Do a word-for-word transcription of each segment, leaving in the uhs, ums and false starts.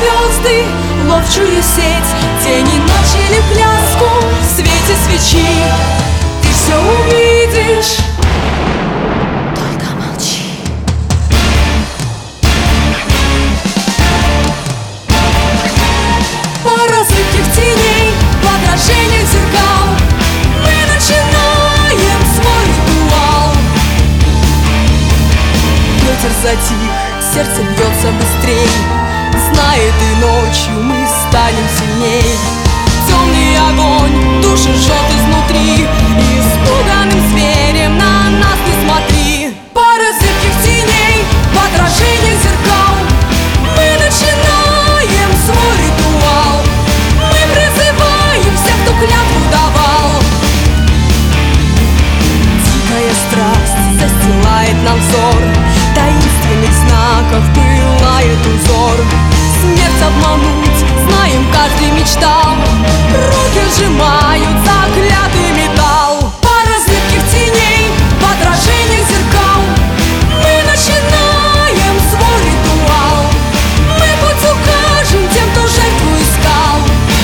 звезды, ловчую сеть, тени начали пляску в свете свечи. Ты все увидишь, только молчи. По рассыпке теней, в отражениях зеркал мы начинаем свой ритуал. Ветер затих, сердце бьется быстрей, знает, и ночью мы станем сильней. Темный огонь души жжет изнутри, испуганным зверем на нас не смотри. Пара зыбких теней в отражениях зеркал мы начинаем свой ритуал. Мы призываем всех, кто клятву давал. Дикая страсть застилает нам взор, таинственных знаков пылает узор. Смерть обмануть, знаем, каждый мечтал, руки сжимают заклятый металл. Пара зыбких теней в отражениях зеркал мы начинаем свой ритуал. Мы путь укажем тем, кто жертву искал.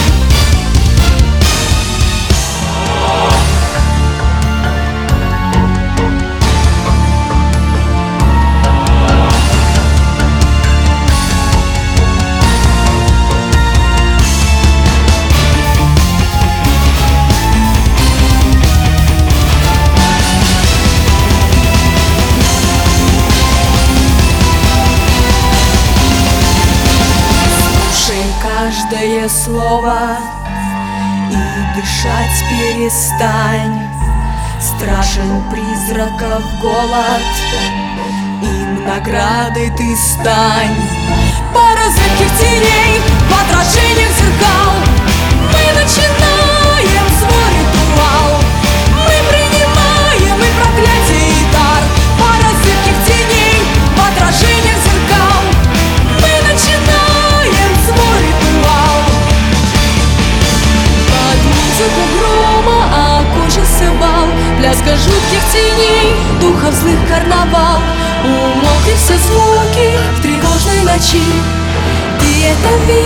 Каждое слово и дышать перестань. Страшен призраков голод, им наградой ты стань. Пара зыбких теней в отражениях зеркал мы начинаем свой ритуал. Мы принимаем и проклятие, и дар. Пара зыбких теней в отражениях зеркал мы начинаем свой ритуал. Под музыку грома окончился бал, пляска жутких теней, духов злых карнавал. Умолкли все звуки в тревожной ночи. Ты это видишь?